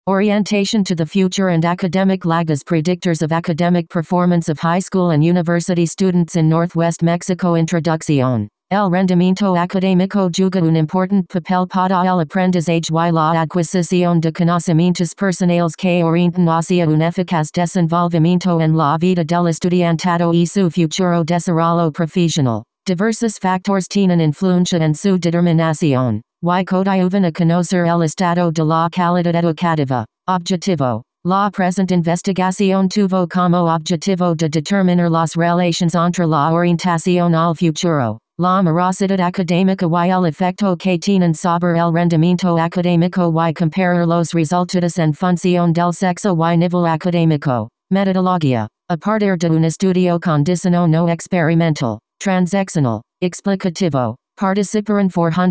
Orientation to the future and academic lag as predictors of academic performance of high school and university students in Northwest Mexico. Introducción. El rendimiento académico juega un importante papel para el aprendizaje y la adquisición de conocimientos personales que orientan hacia un eficaz desenvolvimiento en la vida del estudiantado y su futuro desarrollo profesional. Diversos factores tienen influencia en su determinación. Y coadyuvan a conocer el estado de la calidad educativa. Objetivo. La presente investigación tuvo como objetivo de determinar las relaciones entre la orientación al futuro, la morosidad académica y el efecto que tienen sobre el rendimiento académico y comparar los resultados en función del sexo y nivel académico. Metodología. A partir de un estudio con diseño no experimental, transaccional, explicativo. Participaron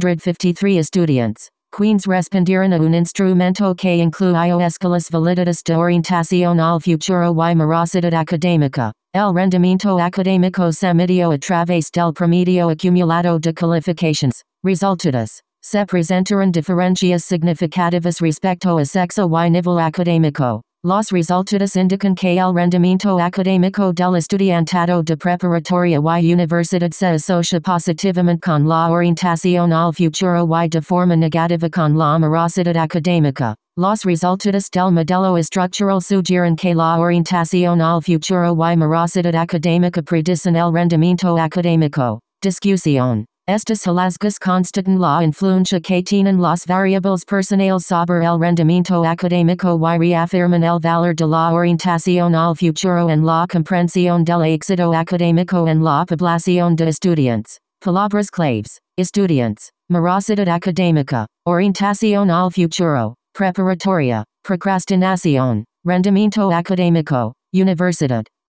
453 estudiantes. Quienes respondieron a un instrumento que incluyó escalas validadas de orientación al futuro y morosidad académica. El rendimiento académico se midió a través del promedio acumulado de calificaciones. Resultados. Se presentaron diferencias significativas respecto a sexo y nivel académico. Los resultados indican que el rendimiento académico del estudiantado de preparatoria y universidad se asocia positivamente con la orientación al futuro y de forma negativa con la morosidad académica. Los resultados del modelo estructural sugieren que la orientación al futuro y morosidad académica predicen el rendimiento académico. Discusión. Estas hallazgos constatan la influencia que tienen las variables personales sobre el rendimiento académico y reafirman el valor de la orientación al futuro en la comprensión del éxito académico en la población de estudiantes. Palabras claves. Estudiantes. Morosidad académica. Orientación al futuro. Preparatoria. Procrastinación. Rendimiento académico. Universidad.